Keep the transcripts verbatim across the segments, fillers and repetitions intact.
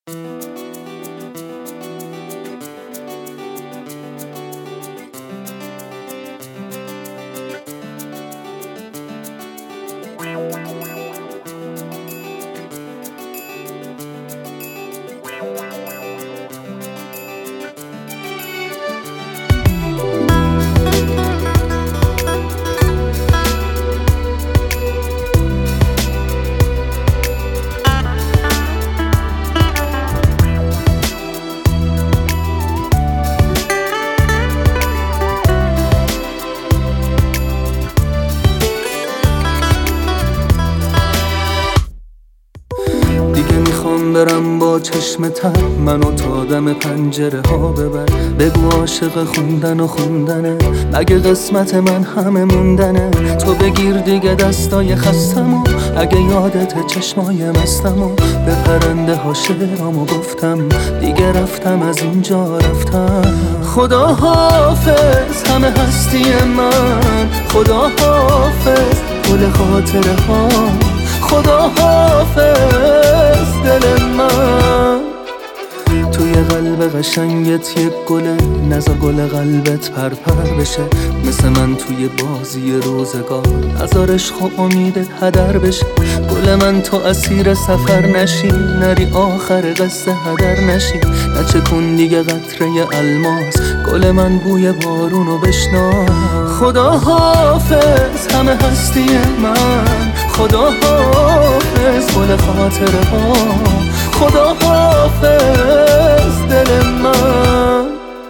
برم با چشم تر منو تا دم پنجره ها ببر. بگو عاشق خوندن و خوندنه، مگه قسمت من همه موندنه. تو بگیر دیگه دستای خستمو، اگه یادت چشمای مستمو. به پرنده ها شعرامو گفتم، دیگه رفتم از اینجا رفتم. خدا حافظ همه هستی من، خدا حافظ گل خاطره ها، خدا حافظ دل من. توی قلب قشنگت یک گله، نزا گل قلبت پرپر بشه. مثل من توی بازی روزگار، نزار عشق و امیدت هدر بشه. گل من تو اسیر سفر نشی، نری آخر قصه هدر نشی. نچه کن دیگه قطره الماس، گل من بوی بارونو بشنا. خدا حافظ همه هستی من، خدا حافظ گل خاطره ها، خدا حافظ دل من.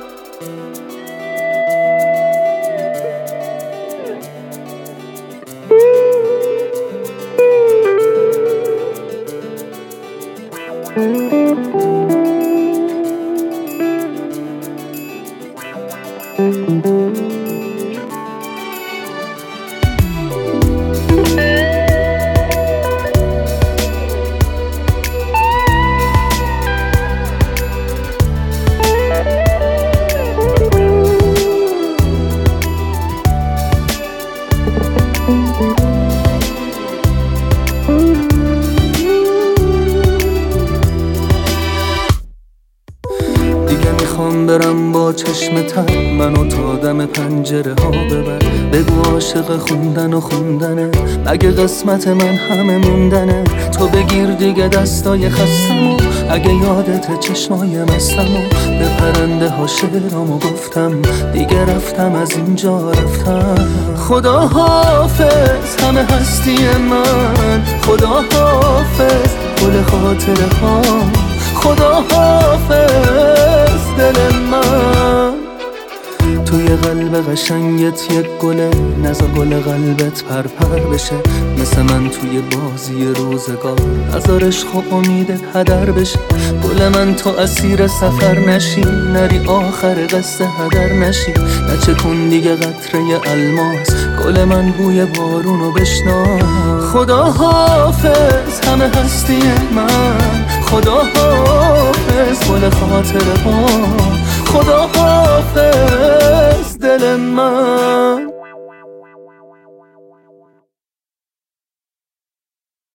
میخوام برم با چشم تر منو تا دم پنجره ها ببر. بگو عاشق خوندن و خوندنه، مگه قسمت من همه موندنه. تو بگیر دیگه دستای خستمو، اگه یادت چشمای مستمو. به پرنده ها شعرامو گفتم، دیگه رفتم از اینجا رفتم. خدا حافظ همه هستی من، خدا حافظ گل خاطره ها، خدا حافظ دل من. توی قلب قشنگت یک گله، نزا گل قلبت پرپر بشه. مثل من توی بازی روزگار، نزار عشق و امیدت هدر بشه. گل من تو اسیر سفر نشی، نری آخر قصه هدر نشی. نچه کن دیگه قطره الماس، گل من بوی بارونو بشنا. خدا حافظ همه هستی من، خدا حافظ گل خاطره ها، خدا حافظ دل من.